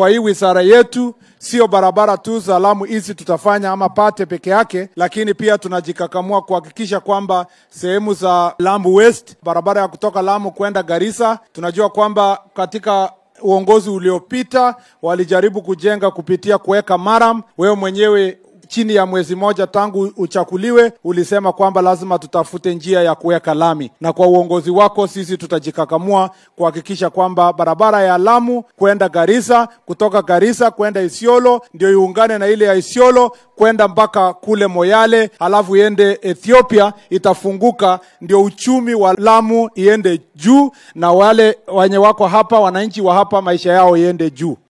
kwa hii wizara yetu sio barabara tu za Lamu hizi tutafanya ama Pate peke yake, lakini pia tunajikakamua kuhakikisha kwamba sehemu za Lamu West, barabara ya kutoka Lamu kwenda Garissa, tunajua kwamba katika uongozi uliopita walijaribu kujenga kupitia kuweka maram. Wewe mwenyewe chini ya mwezi moja tangu uchakuliwe ulisema kwamba lazima tutafute njia ya kuweka lami, na kwa uongozi wako sisi tutajikakamua kuhakikisha kwamba barabara ya Lamu kwenda Garissa, kutoka Garissa kwenda Isiolo ndio iungane na ile ya Isiolo kwenda mpaka kule Moyale, halafu iende Ethiopia, itafunguka, ndio uchumi wa Lamu iende juu, na wale wenye wako hapa, wananchi wa hapa, maisha yao iende juu.